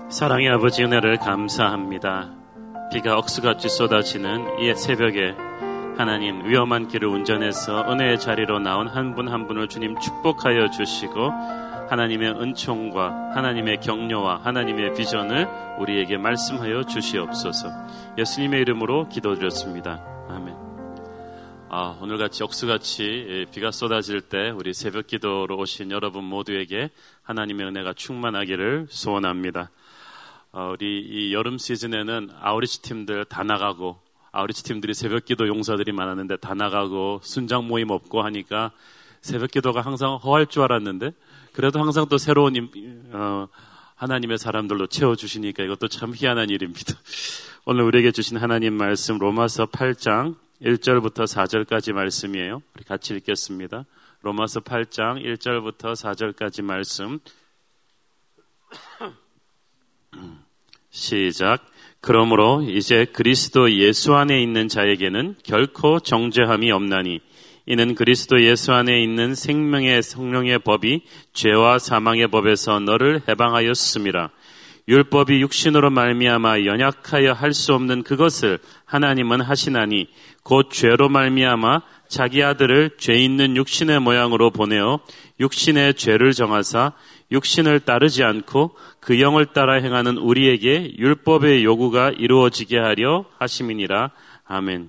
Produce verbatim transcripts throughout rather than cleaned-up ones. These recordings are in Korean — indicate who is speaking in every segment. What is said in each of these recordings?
Speaker 1: 사랑의 아버지 은혜를 감사합니다. 비가 억수같이 쏟아지는 이 새벽에 하나님 위험한 길을 운전해서 은혜의 자리로 나온 한 분 한 분을 주님 축복하여 주시고 하나님의 은총과 하나님의 격려와 하나님의 비전을 우리에게 말씀하여 주시옵소서. 예수님의 이름으로 기도드렸습니다. 아멘. 아, 오늘같이 억수같이 비가 쏟아질 때 우리 새벽 기도로 오신 여러분 모두에게 하나님의 은혜가 충만하기를 소원합니다. 어, 우리 이 여름 시즌에는 아우리치 팀들 다 나가고 아우리치 팀들이 새벽 기도 용사들이 많았는데 다 나가고 순장 모임 없고 하니까 새벽 기도가 항상 허할 줄 알았는데 그래도 항상 또 새로운 어, 하나님의 사람들로 채워주시니까 이것도 참 희한한 일입니다. 오늘 우리에게 주신 하나님 말씀 로마서 팔 장 일 절부터 사 절까지 말씀이에요. 우리 같이 읽겠습니다. 로마서 팔 장 일 절부터 사 절까지 말씀. 시작. 그러므로 이제 그리스도 예수 안에 있는 자에게는 결코 정죄함이 없나니 이는 그리스도 예수 안에 있는 생명의 성령의 법이 죄와 사망의 법에서 너를 해방하였음이라. 율법이 육신으로 말미암아 연약하여 할 수 없는 그것을 하나님은 하시나니 곧 죄로 말미암아 자기 아들을 죄 있는 육신의 모양으로 보내어 육신의 죄를 정하사 육신을 따르지 않고 그 영을 따라 행하는 우리에게 율법의 요구가 이루어지게 하려 하심이니라. 아멘.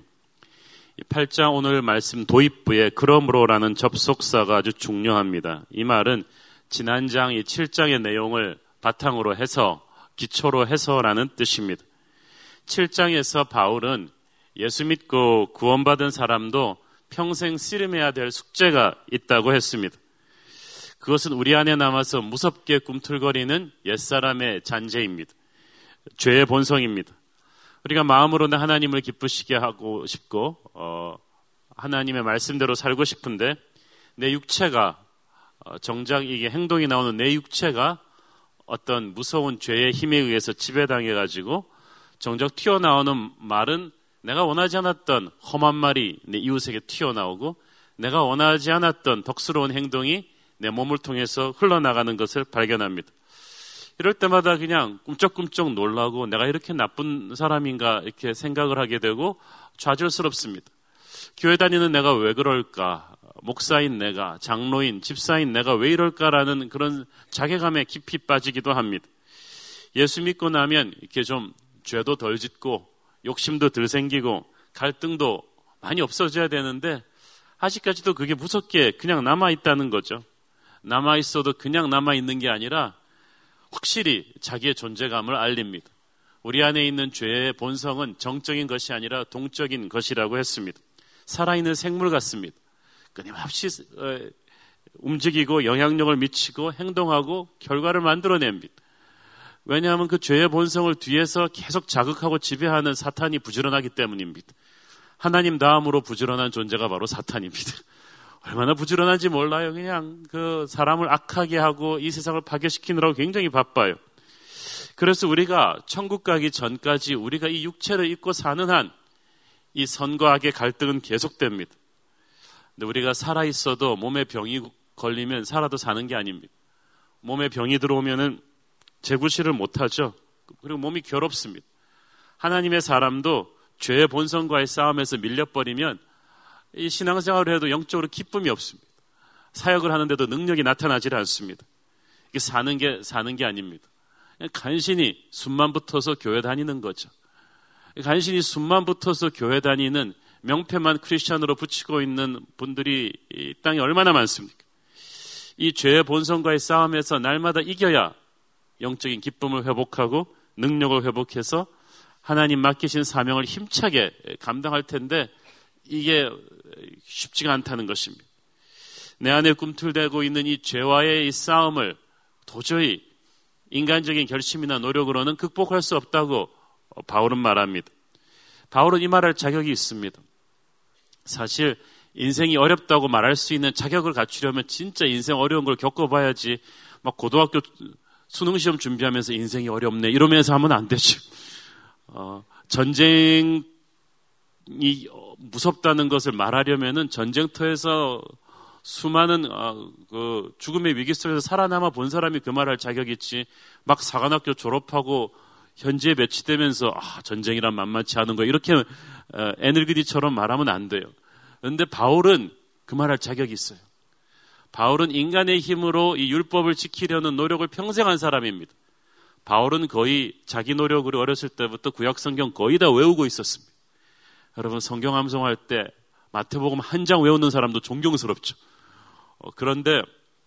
Speaker 1: 팔 장 오늘 말씀 도입부에 그러므로라는 접속사가 아주 중요합니다. 이 말은 지난 장 이 칠 장의 내용을 바탕으로 해서 기초로 해서라는 뜻입니다. 칠 장에서 바울은 예수 믿고 구원받은 사람도 평생 씨름해야 될 숙제가 있다고 했습니다. 그것은 우리 안에 남아서 무섭게 꿈틀거리는 옛사람의 잔재입니다. 죄의 본성입니다. 우리가 마음으로는 하나님을 기쁘시게 하고 싶고 어, 하나님의 말씀대로 살고 싶은데 내 육체가 어, 정작 이게 행동이 나오는 내 육체가 어떤 무서운 죄의 힘에 의해서 지배당해가지고 정작 튀어나오는 말은 내가 원하지 않았던 험한 말이 내 이웃에게 튀어나오고 내가 원하지 않았던 덕스러운 행동이 내 몸을 통해서 흘러나가는 것을 발견합니다. 이럴 때마다 그냥 꿈쩍꿈쩍 놀라고 내가 이렇게 나쁜 사람인가 이렇게 생각을 하게 되고 좌절스럽습니다. 교회 다니는 내가 왜 그럴까? 목사인 내가, 장로인, 집사인 내가 왜 이럴까라는 그런 자괴감에 깊이 빠지기도 합니다. 예수 믿고 나면 이렇게 좀 죄도 덜 짓고 욕심도 덜 생기고 갈등도 많이 없어져야 되는데 아직까지도 그게 무섭게 그냥 남아있다는 거죠. 남아있어도 그냥 남아있는 게 아니라 확실히 자기의 존재감을 알립니다. 우리 안에 있는 죄의 본성은 정적인 것이 아니라 동적인 것이라고 했습니다. 살아있는 생물 같습니다. 끊임없이 움직이고 영향력을 미치고 행동하고 결과를 만들어냅니다. 왜냐하면 그 죄의 본성을 뒤에서 계속 자극하고 지배하는 사탄이 부지런하기 때문입니다. 하나님 다음으로 부지런한 존재가 바로 사탄입니다. 얼마나 부지런한지 몰라요. 그냥 그 사람을 악하게 하고 이 세상을 파괴시키느라고 굉장히 바빠요. 그래서 우리가 천국 가기 전까지 우리가 이 육체를 입고 사는 한 이 선과 악의 갈등은 계속됩니다. 근데 우리가 살아있어도 몸에 병이 걸리면 살아도 사는 게 아닙니다. 몸에 병이 들어오면은 재구실을 못하죠. 그리고 몸이 괴롭습니다. 하나님의 사람도 죄의 본성과의 싸움에서 밀려버리면 이 신앙생활을 해도 영적으로 기쁨이 없습니다. 사역을 하는데도 능력이 나타나질 않습니다. 이게 사는 게 사는 게 아닙니다. 그냥 간신히 숨만 붙어서 교회 다니는 거죠. 간신히 숨만 붙어서 교회 다니는 명패만 크리스찬으로 붙이고 있는 분들이 이 땅에 얼마나 많습니까? 이 죄의 본성과의 싸움에서 날마다 이겨야 영적인 기쁨을 회복하고 능력을 회복해서 하나님 맡기신 사명을 힘차게 감당할 텐데 이게 쉽지가 않다는 것입니다. 내 안에 꿈틀대고 있는 이 죄와의 이 싸움을 도저히 인간적인 결심이나 노력으로는 극복할 수 없다고 바울은 말합니다. 바울은 이 말할 자격이 있습니다. 사실 인생이 어렵다고 말할 수 있는 자격을 갖추려면 진짜 인생 어려운 걸 겪어봐야지 막 고등학교 수능시험 준비하면서 인생이 어렵네 이러면서 하면 안 되죠. 어, 전쟁이 무섭다는 것을 말하려면은 전쟁터에서 수많은 어, 그 죽음의 위기 속에서 살아남아 본 사람이 그 말할 자격이 있지, 막 사관학교 졸업하고 현지에 배치되면서 아, 전쟁이란 만만치 않은 거 이렇게 어, 에너그디처럼 말하면 안 돼요. 그런데 바울은 그 말할 자격이 있어요. 바울은 인간의 힘으로 이 율법을 지키려는 노력을 평생 한 사람입니다. 바울은 거의 자기 노력으로 어렸을 때부터 구약 성경 거의 다 외우고 있었습니다. 여러분 성경 암송할 때 마태복음 한 장 외우는 사람도 존경스럽죠. 어, 그런데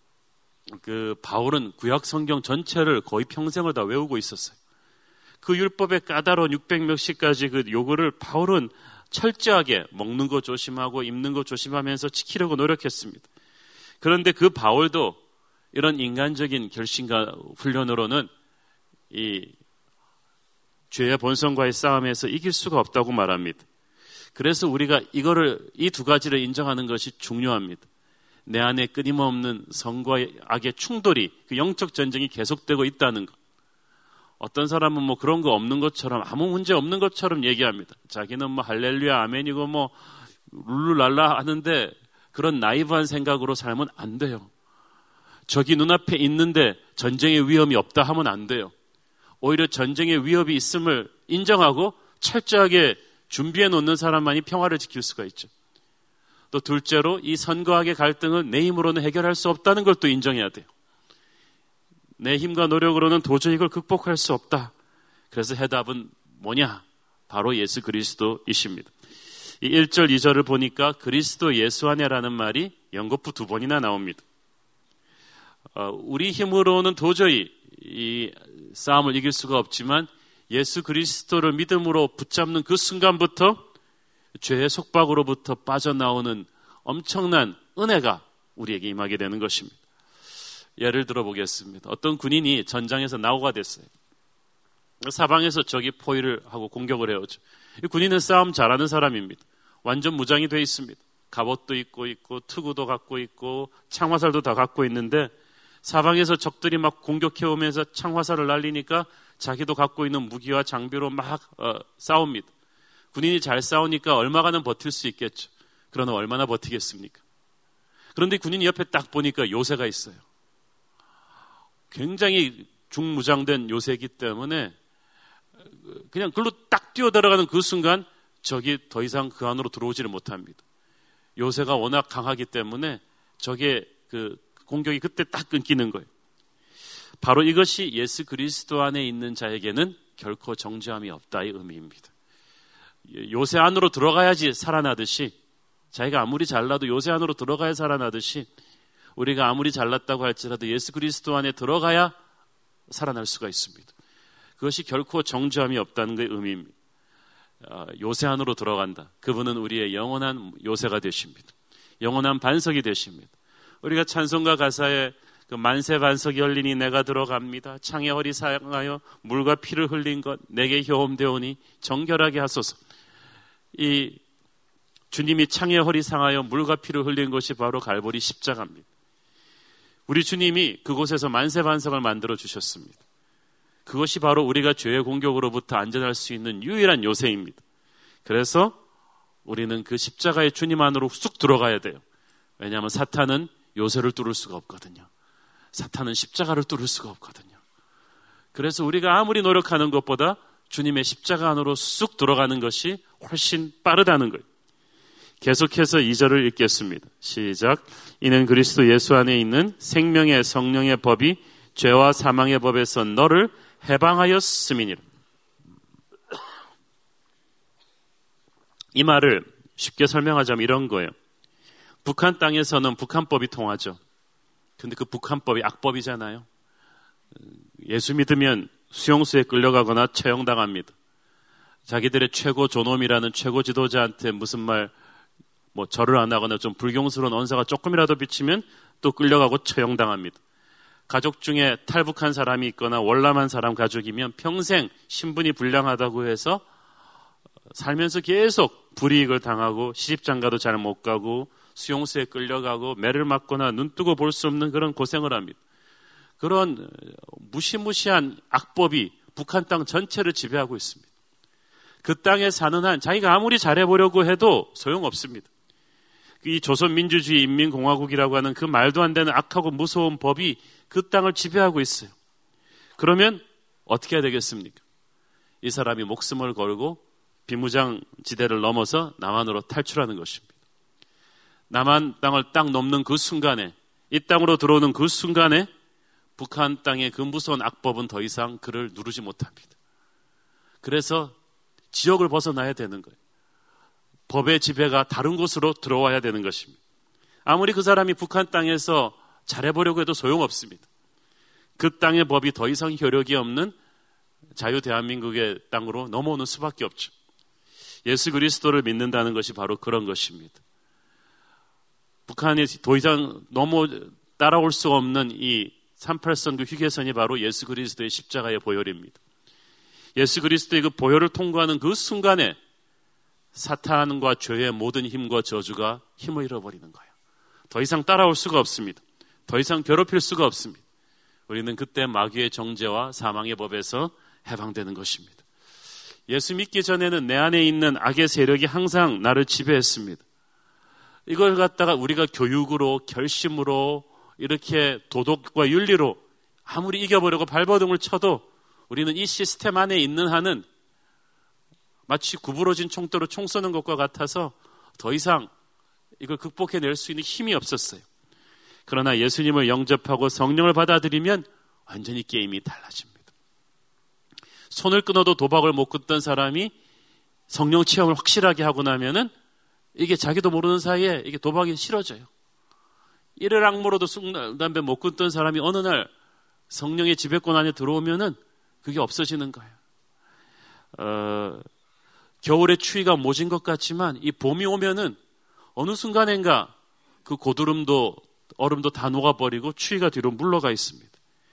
Speaker 1: 그 바울은 구약 성경 전체를 거의 평생을 다 외우고 있었어요. 그 율법의 까다로운 육백 몇십 가지 그 요구를 바울은 철저하게 먹는 거 조심하고 입는 거 조심하면서 지키려고 노력했습니다. 그런데 그 바울도 이런 인간적인 결심과 훈련으로는 이 죄의 본성과의 싸움에서 이길 수가 없다고 말합니다. 그래서 우리가 이거를 이 두 가지를 인정하는 것이 중요합니다. 내 안에 끊임없는 성과 악의 충돌이, 그 영적 전쟁이 계속되고 있다는 것. 어떤 사람은 뭐 그런 거 없는 것처럼, 아무 문제 없는 것처럼 얘기합니다. 자기는 뭐 할렐루야 아멘이고 뭐 룰루랄라 하는데 그런 나이브한 생각으로 살면 안 돼요. 저기 눈앞에 있는데 전쟁의 위험이 없다 하면 안 돼요. 오히려 전쟁의 위협이 있음을 인정하고 철저하게 준비해 놓는 사람만이 평화를 지킬 수가 있죠. 또 둘째로 이 선과 악의 갈등은 내 힘으로는 해결할 수 없다는 걸 또 인정해야 돼요. 내 힘과 노력으로는 도저히 이걸 극복할 수 없다. 그래서 해답은 뭐냐? 바로 예수 그리스도이십니다. 이 일 절 이 절을 보니까 그리스도 예수 안에라는 말이 연거푸 두 번이나 나옵니다. 어, 우리 힘으로는 도저히 이 싸움을 이길 수가 없지만 예수 그리스도를 믿음으로 붙잡는 그 순간부터 죄의 속박으로부터 빠져나오는 엄청난 은혜가 우리에게 임하게 되는 것입니다. 예를 들어 보겠습니다. 어떤 군인이 전장에서 낙오가 됐어요. 사방에서 적이 포위를 하고 공격을 해오죠. 이 군인은 싸움 잘하는 사람입니다. 완전 무장이 되어 있습니다. 갑옷도 입고 있고 투구도 갖고 있고 창화살도 다 갖고 있는데 사방에서 적들이 막 공격해오면서 창화살을 날리니까 자기도 갖고 있는 무기와 장비로 막 어, 싸웁니다. 군인이 잘 싸우니까 얼마간은 버틸 수 있겠죠. 그러나 얼마나 버티겠습니까? 그런데 군인이 옆에 딱 보니까 요새가 있어요. 굉장히 중무장된 요새이기 때문에 그냥 글로 딱 뛰어들어가는 그 순간 적이 더 이상 그 안으로 들어오지를 못합니다. 요새가 워낙 강하기 때문에 적의 그 공격이 그때 딱 끊기는 거예요. 바로 이것이 예수 그리스도 안에 있는 자에게는 결코 정죄함이 없다의 의미입니다. 요새 안으로 들어가야지 살아나듯이, 자기가 아무리 잘나도 요새 안으로 들어가야 살아나듯이 우리가 아무리 잘났다고 할지라도 예수 그리스도 안에 들어가야 살아날 수가 있습니다. 그것이 결코 정죄함이 없다는 것의 의미입니다. 요새 안으로 들어간다. 그분은 우리의 영원한 요새가 되십니다. 영원한 반석이 되십니다. 우리가 찬송가 가사에 그 만세 반석이 열리니 내가 들어갑니다. 창의 허리 상하여 물과 피를 흘린 것 내게 효험되오니 정결하게 하소서. 이 주님이 창의 허리 상하여 물과 피를 흘린 것이 바로 갈보리 십자가입니다. 우리 주님이 그곳에서 만세 반석을 만들어 주셨습니다. 그것이 바로 우리가 죄의 공격으로부터 안전할 수 있는 유일한 요새입니다. 그래서 우리는 그 십자가의 주님 안으로 쑥 들어가야 돼요. 왜냐하면 사탄은 요새를 뚫을 수가 없거든요. 사탄은 십자가를 뚫을 수가 없거든요. 그래서 우리가 아무리 노력하는 것보다 주님의 십자가 안으로 쑥 들어가는 것이 훨씬 빠르다는 거예요. 계속해서 이 절을 읽겠습니다. 시작. 이는 그리스도 예수 안에 있는 생명의 성령의 법이 죄와 사망의 법에서 너를 해방하였음이니라. 이 말을 쉽게 설명하자면 이런 거예요. 북한 땅에서는 북한법이 통하죠. 근데 그 북한법이 악법이잖아요. 예수 믿으면 수용소에 끌려가거나 처형당합니다. 자기들의 최고 존엄이라는 최고 지도자한테 무슨 말, 뭐 절을 안 하거나 좀 불경스러운 언사가 조금이라도 비치면 또 끌려가고 처형당합니다. 가족 중에 탈북한 사람이 있거나 월남한 사람 가족이면 평생 신분이 불량하다고 해서 살면서 계속 불이익을 당하고 시집장가도 잘 못 가고 수용소에 끌려가고 매를 맞거나 눈 뜨고 볼 수 없는 그런 고생을 합니다. 그런 무시무시한 악법이 북한 땅 전체를 지배하고 있습니다. 그 땅에 사는 한 자기가 아무리 잘해보려고 해도 소용없습니다. 이 조선민주주의 인민공화국이라고 하는 그 말도 안 되는 악하고 무서운 법이 그 땅을 지배하고 있어요. 그러면 어떻게 해야 되겠습니까? 이 사람이 목숨을 걸고 비무장지대를 넘어서 남한으로 탈출하는 것입니다. 남한 땅을 딱 넘는 그 순간에, 이 땅으로 들어오는 그 순간에 북한 땅의 그 무서운 악법은 더 이상 그를 누르지 못합니다. 그래서 지역을 벗어나야 되는 거예요. 법의 지배가 다른 곳으로 들어와야 되는 것입니다. 아무리 그 사람이 북한 땅에서 잘해보려고 해도 소용없습니다. 그 땅의 법이 더 이상 효력이 없는 자유 대한민국의 땅으로 넘어오는 수밖에 없죠. 예수 그리스도를 믿는다는 것이 바로 그런 것입니다. 북한이 더 이상 넘어 따라올 수 없는 이 삼팔선 그 휴게선이 바로 예수 그리스도의 십자가의 보혈입니다. 예수 그리스도의 그 보혈을 통과하는 그 순간에 사탄과 죄의 모든 힘과 저주가 힘을 잃어버리는 거예요. 더 이상 따라올 수가 없습니다. 더 이상 괴롭힐 수가 없습니다. 우리는 그때 마귀의 정죄와 사망의 법에서 해방되는 것입니다. 예수 믿기 전에는 내 안에 있는 악의 세력이 항상 나를 지배했습니다. 이걸 갖다가 우리가 교육으로, 결심으로, 이렇게 도덕과 윤리로 아무리 이겨보려고 발버둥을 쳐도 우리는 이 시스템 안에 있는 한은 마치 구부러진 총대로 총 쏘는 것과 같아서 더 이상 이걸 극복해낼 수 있는 힘이 없었어요. 그러나 예수님을 영접하고 성령을 받아들이면 완전히 게임이 달라집니다. 손을 끊어도 도박을 못 끊던 사람이 성령 체험을 확실하게 하고 나면은 이게 자기도 모르는 사이에 이게 도박이 싫어져요. 이를 악물어도 술, 담배 못 끊던 사람이 어느 날 성령의 지배권 안에 들어오면은 그게 없어지는 거예요. 어, 겨울에 추위가 모진 것 같지만 이 봄이 오면은 어느 순간인가 그 고드름도 얼음도 다 녹아버리고 추위가 뒤로 물러가 있습니다.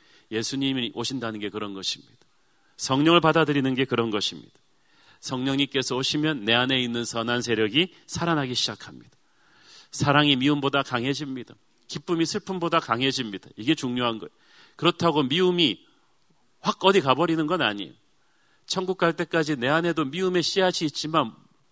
Speaker 1: 예수님이 오신다는 게 그런 것입니다. 성령을 받아들이는 게 그런 것입니다. 성령님께서 오시면 내 안에 있는 선한 세력이 살아나기 시작합니다. 사랑이 미움보다 강해집니다. 기쁨이 슬픔보다 강해집니다. 이게 중요한 거예요. 그렇다고 미움이 확 어디 가버리는 건 아니에요. 천국 갈 때까지 내 안에도 미움의 씨앗이 있지만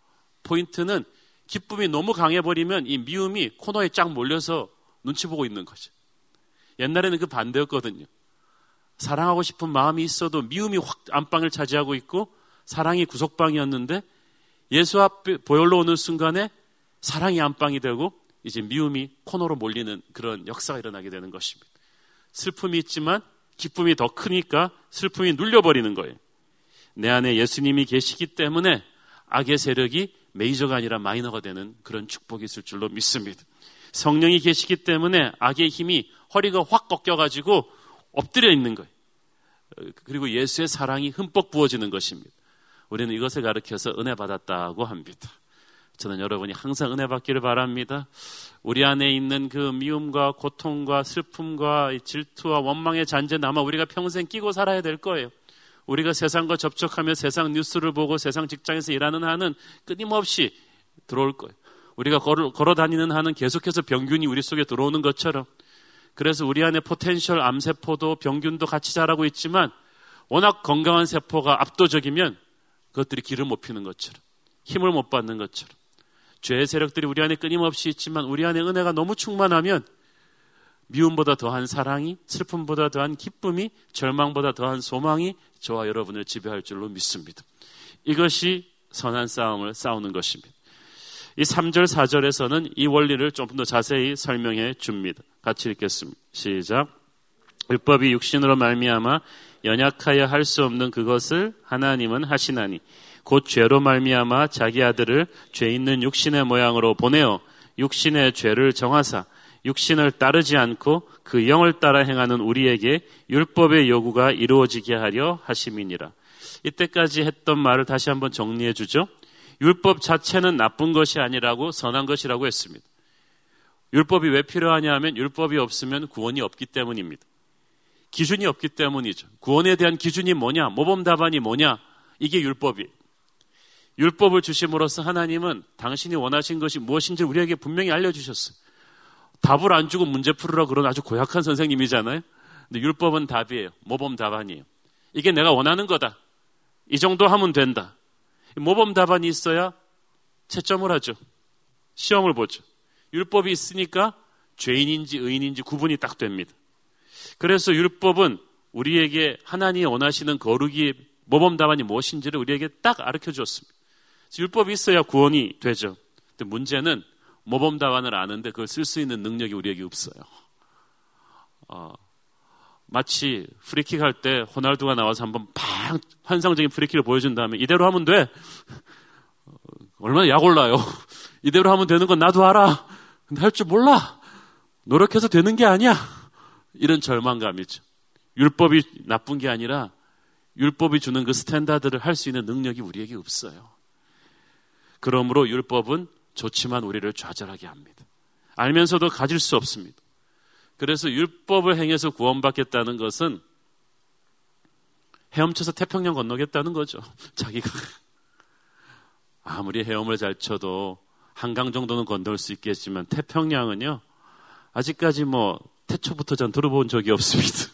Speaker 1: 포인트는 기쁨이 너무 강해버리면 이 미움이 코너에 쫙 몰려서 눈치 보고 있는 거죠. 옛날에는 그 반대였거든요. 사랑하고 싶은 마음이 있어도 미움이 확 안방을 차지하고 있고 사랑이 구석방이었는데 예수 앞에 보혈로 오는 순간에 사랑이 안방이 되고 이제 미움이 코너로 몰리는 그런 역사가 일어나게 되는 것입니다. 슬픔이 있지만 기쁨이 더 크니까 슬픔이 눌려버리는 거예요. 내 안에 예수님이 계시기 때문에 악의 세력이 메이저가 아니라 마이너가 되는 그런 축복이 있을 줄로 믿습니다. 성령이 계시기 때문에 악의 힘이 허리가 확 꺾여가지고 엎드려 있는 거예요. 그리고 예수의 사랑이 흠뻑 부어지는 것입니다. 우리는 이것을 가르쳐서 은혜 받았다고 합니다. 저는 여러분이 항상 은혜 받기를 바랍니다. 우리 안에 있는 그 미움과 고통과 슬픔과 질투와 원망의 잔재는 아마 우리가 평생 끼고 살아야 될 거예요. 우리가 세상과 접촉하며 세상 뉴스를 보고 세상 직장에서 일하는 한은 끊임없이 들어올 거예요. 우리가 걸어, 걸어 다니는 한은 계속해서 병균이 우리 속에 들어오는 것처럼. 그래서 우리 안에 포텐셜 암세포도 병균도 같이 자라고 있지만 워낙 건강한 세포가 압도적이면 그것들이 길을 못 피는 것처럼, 힘을 못 받는 것처럼, 죄의 세력들이 우리 안에 끊임없이 있지만 우리 안에 은혜가 너무 충만하면 미움보다 더한 사랑이, 슬픔보다 더한 기쁨이, 절망보다 더한 소망이 저와 여러분을 지배할 줄로 믿습니다. 이것이 선한 싸움을 싸우는 것입니다. 이 삼 절, 사 절에서는 이 원리를 좀 더 자세히 설명해 줍니다. 같이 읽겠습니다. 시작. 율법이 육신으로 말미암아 연약하여 할 수 없는 그것을 하나님은 하시나니 곧 죄로 말미암아 자기 아들을 죄 있는 육신의 모양으로 보내어 육신의 죄를 정하사 육신을 따르지 않고 그 영을 따라 행하는 우리에게 율법의 요구가 이루어지게 하려 하심이니라. 이때까지 했던 말을 다시 한번 정리해 주죠. 율법 자체는 나쁜 것이 아니라고 선한 것이라고 했습니다. 율법이 왜 필요하냐 하면 율법이 없으면 구원이 없기 때문입니다. 기준이 없기 때문이죠. 구원에 대한 기준이 뭐냐, 모범 답안이 뭐냐, 이게 율법이에요. 율법을 주심으로써 하나님은 당신이 원하신 것이 무엇인지 우리에게 분명히 알려주셨어요. 답을 안 주고 문제 풀으라 그런 아주 고약한 선생님이잖아요. 근데 율법은 답이에요. 모범 답안이에요. 이게 내가 원하는 거다. 이 정도 하면 된다. 모범 답안이 있어야 채점을 하죠. 시험을 보죠. 율법이 있으니까 죄인인지 의인인지 구분이 딱 됩니다. 그래서 율법은 우리에게 하나님이 원하시는 거룩이 모범 답안이 무엇인지를 우리에게 딱 가르쳐 주었습니다. 율법이 있어야 구원이 되죠. 근데 문제는 모범 답안을 아는데 그걸 쓸 수 있는 능력이 우리에게 없어요. 어, 마치 프리킥 할 때 호날두가 나와서 한번 팍 환상적인 프리킥을 보여준 다음에 이대로 하면 돼. 어, 얼마나 약 올라요. 이대로 하면 되는 건 나도 알아. 근데 할 줄 몰라. 노력해서 되는 게 아니야. 이런 절망감이죠. 율법이 나쁜 게 아니라 율법이 주는 그 스탠다드를 할 수 있는 능력이 우리에게 없어요. 그러므로 율법은 좋지만 우리를 좌절하게 합니다. 알면서도 가질 수 없습니다. 그래서 율법을 행해서 구원받겠다는 것은 헤엄쳐서 태평양 건너겠다는 거죠. 자기가 아무리 헤엄을 잘 쳐도 한강 정도는 건널 수 있겠지만 태평양은요, 아직까지 뭐 태초부터 전 들어본 적이 없습니다.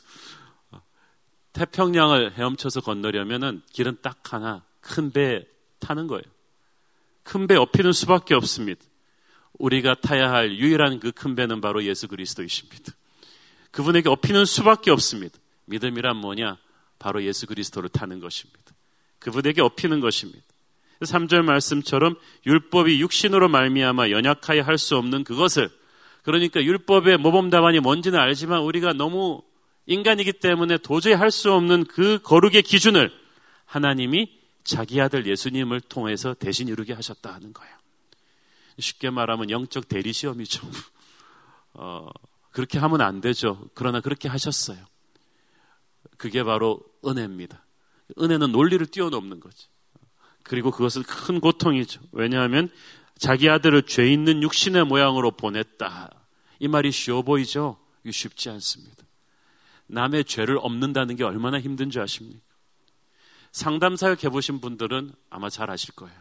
Speaker 1: 태평양을 헤엄쳐서 건너려면은 길은 딱 하나, 큰 배 타는 거예요. 큰 배 업히는 수밖에 없습니다. 우리가 타야 할 유일한 그 큰 배는 바로 예수 그리스도이십니다. 그분에게 업히는 수밖에 없습니다. 믿음이란 뭐냐? 바로 예수 그리스도를 타는 것입니다. 그분에게 업히는 것입니다. 삼 절 말씀처럼 율법이 육신으로 말미암아 연약하여 할 수 없는 그것을, 그러니까 율법의 모범 답안이 뭔지는 알지만 우리가 너무 인간이기 때문에 도저히 할 수 없는 그 거룩의 기준을 하나님이 자기 아들 예수님을 통해서 대신 이루게 하셨다 하는 거예요. 쉽게 말하면 영적 대리시험이죠. 어, 그렇게 하면 안 되죠. 그러나 그렇게 하셨어요. 그게 바로 은혜입니다. 은혜는 논리를 뛰어넘는 거죠. 그리고 그것은 큰 고통이죠. 왜냐하면 자기 아들을 죄 있는 육신의 모양으로 보냈다. 이 말이 쉬워 보이죠? 이게 쉽지 않습니다. 남의 죄를 엎는다는 게 얼마나 힘든 줄 아십니까? 상담 사역 해보신 분들은 아마 잘 아실 거예요.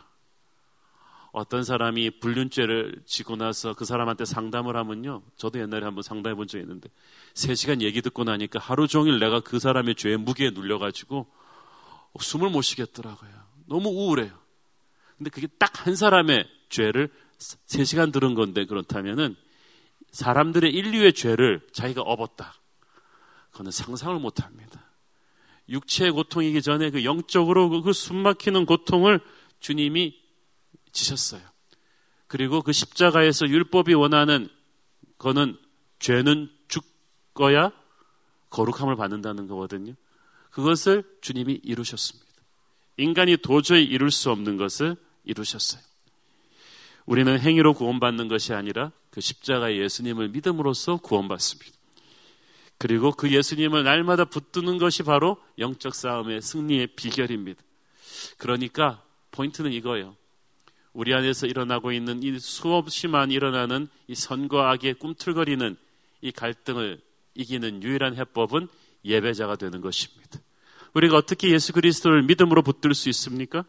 Speaker 1: 어떤 사람이 불륜죄를 지고 나서 그 사람한테 상담을 하면요, 저도 옛날에 한번 상담해 본 적이 있는데 세 시간 얘기 듣고 나니까 하루 종일 내가 그 사람의 죄의 무게에 눌려가지고 숨을 못 쉬겠더라고요. 너무 우울해요. 근데 그게 딱 한 사람의 죄를 세 시간 들은 건데, 그렇다면은 사람들의 인류의 죄를 자기가 업었다. 그거는 상상을 못 합니다. 육체의 고통이기 전에 그 영적으로 그 숨막히는 고통을 주님이 지셨어요. 그리고 그 십자가에서 율법이 원하는 거는 죄는 죽어야 거룩함을 받는다는 거거든요. 그것을 주님이 이루셨습니다. 인간이 도저히 이룰 수 없는 것을 이루셨어요. 우리는 행위로 구원받는 것이 아니라 그 십자가의 예수님을 믿음으로써 구원받습니다. 그리고 그 예수님을 날마다 붙드는 것이 바로 영적 싸움의 승리의 비결입니다. 그러니까 포인트는 이거예요. 우리 안에서 일어나고 있는 이 수없이만 일어나는 이 선과 악의 꿈틀거리는 이 갈등을 이기는 유일한 해법은 예배자가 되는 것입니다. 우리가 어떻게 예수 그리스도를 믿음으로 붙들 수 있습니까?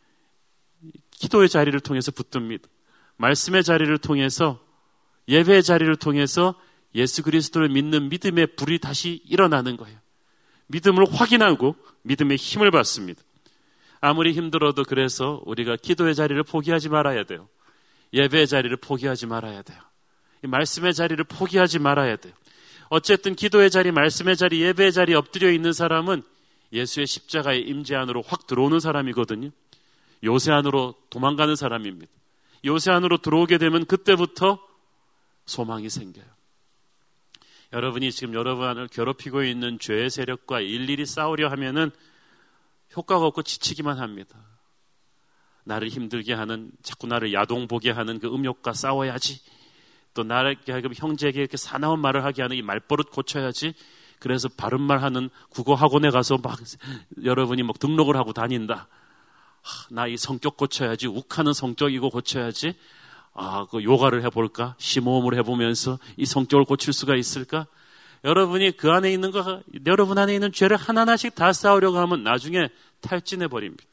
Speaker 1: 기도의 자리를 통해서 붙듭니다. 말씀의 자리를 통해서, 예배의 자리를 통해서 예수 그리스도를 믿는 믿음의 불이 다시 일어나는 거예요. 믿음을 확인하고 믿음의 힘을 받습니다. 아무리 힘들어도 그래서 우리가 기도의 자리를 포기하지 말아야 돼요. 예배의 자리를 포기하지 말아야 돼요. 이 말씀의 자리를 포기하지 말아야 돼요. 어쨌든 기도의 자리, 말씀의 자리, 예배의 자리에 엎드려 있는 사람은 예수의 십자가의 임재 안으로 확 들어오는 사람이거든요. 요새 안으로 도망가는 사람입니다. 요새 안으로 들어오게 되면 그때부터 소망이 생겨요. 여러분이 지금 여러분을 괴롭히고 있는 죄의 세력과 일일이 싸우려 하면은 효과가 없고 지치기만 합니다. 나를 힘들게 하는, 자꾸 나를 야동보게 하는 그 음욕과 싸워야지. 또 나에게 하여금 형제에게 이렇게 사나운 말을 하게 하는 이 말버릇 고쳐야지. 그래서 바른 말 하는 국어 학원에 가서 막 여러분이 막 등록을 하고 다닌다. 나 이 성격 고쳐야지. 욱하는 성격이고 고쳐야지. 아, 그 요가를 해볼까? 심호흡을 해보면서 이 성격을 고칠 수가 있을까? 여러분이 그 안에 있는 거, 여러분 안에 있는 죄를 하나하나씩 다 싸우려고 하면 나중에 탈진해 버립니다.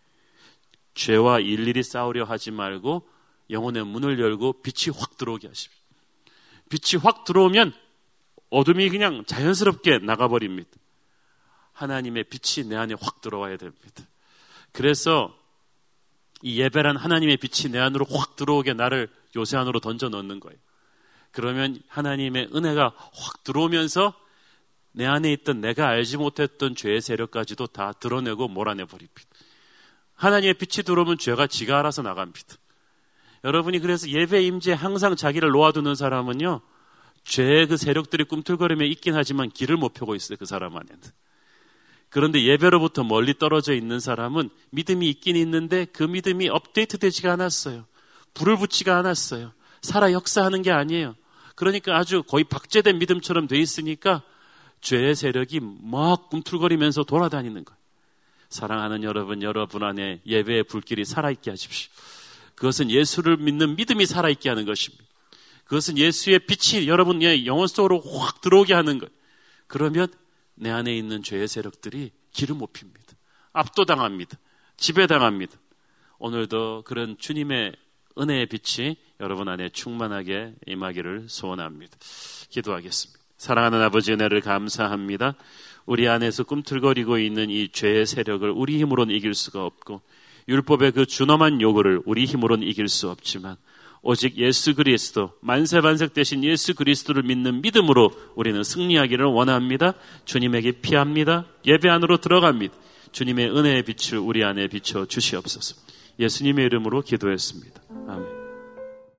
Speaker 1: 죄와 일일이 싸우려 하지 말고 영혼의 문을 열고 빛이 확 들어오게 하십시오. 빛이 확 들어오면 어둠이 그냥 자연스럽게 나가버립니다. 하나님의 빛이 내 안에 확 들어와야 됩니다. 그래서 이 예배란 하나님의 빛이 내 안으로 확 들어오게 나를 요새 안으로 던져 넣는 거예요. 그러면 하나님의 은혜가 확 들어오면서 내 안에 있던 내가 알지 못했던 죄의 세력까지도 다 드러내고 몰아내버립니다. 하나님의 빛이 들어오면 죄가 지가 알아서 나갑니다. 여러분이 그래서 예배 임재에 항상 자기를 놓아두는 사람은요, 죄의 그 세력들이 꿈틀거리며 있긴 하지만 길을 못 펴고 있어요, 그 사람 안에는. 그런데 예배로부터 멀리 떨어져 있는 사람은 믿음이 있긴 있는데 그 믿음이 업데이트 되지가 않았어요. 불을 붙지가 않았어요. 살아 역사하는 게 아니에요. 그러니까 아주 거의 박제된 믿음처럼 돼 있으니까 죄의 세력이 막 꿈틀거리면서 돌아다니는 거예요. 사랑하는 여러분, 여러분 안에 예배의 불길이 살아있게 하십시오. 그것은 예수를 믿는 믿음이 살아있게 하는 것입니다. 그것은 예수의 빛이 여러분의 영혼 속으로 확 들어오게 하는 거예요. 그러면 내 안에 있는 죄의 세력들이 길을 못 핍니다. 압도당합니다. 지배당합니다. 오늘도 그런 주님의 은혜의 빛이 여러분 안에 충만하게 임하기를 소원합니다. 기도하겠습니다. 사랑하는 아버지, 은혜를 감사합니다. 우리 안에서 꿈틀거리고 있는 이 죄의 세력을 우리 힘으로는 이길 수가 없고, 율법의 그 준엄한 요구를 우리 힘으로는 이길 수 없지만 오직 예수 그리스도, 만세반석 되신 예수 그리스도를 믿는 믿음으로 우리는 승리하기를 원합니다. 주님에게 피합니다. 예배 안으로 들어갑니다. 주님의 은혜의 빛을 우리 안에 비춰 주시옵소서. 예수님의 이름으로 기도했습니다. 아멘.